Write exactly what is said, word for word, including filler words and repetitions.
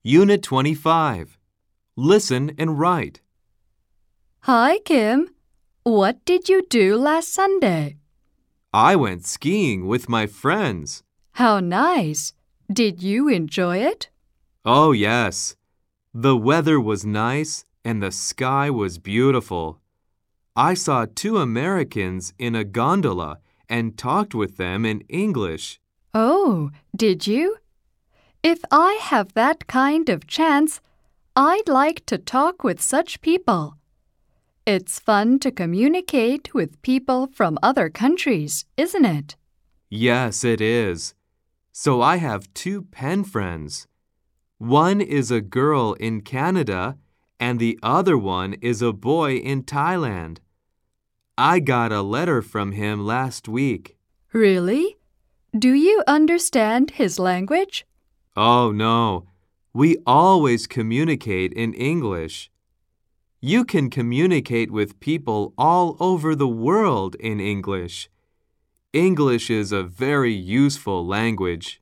Unit twenty-five. Listen and write. Hi, Kim. What did you do last Sunday? I went skiing with my friends. How nice. Did you enjoy it? Oh, yes. The weather was nice and the sky was beautiful. I saw two Americans in a gondola and talked with them in English. Oh, did you? If I have that kind of chance, I'd like to talk with such people. It's fun to communicate with people from other countries, isn't it? Yes, it is. So I have two pen friends. One is a girl in Canada and the other one is a boy in Thailand. I got a letter from him last week. Really? Do you understand his language? Oh, no. We always communicate in English. You can communicate with people all over the world in English. English is a very useful language.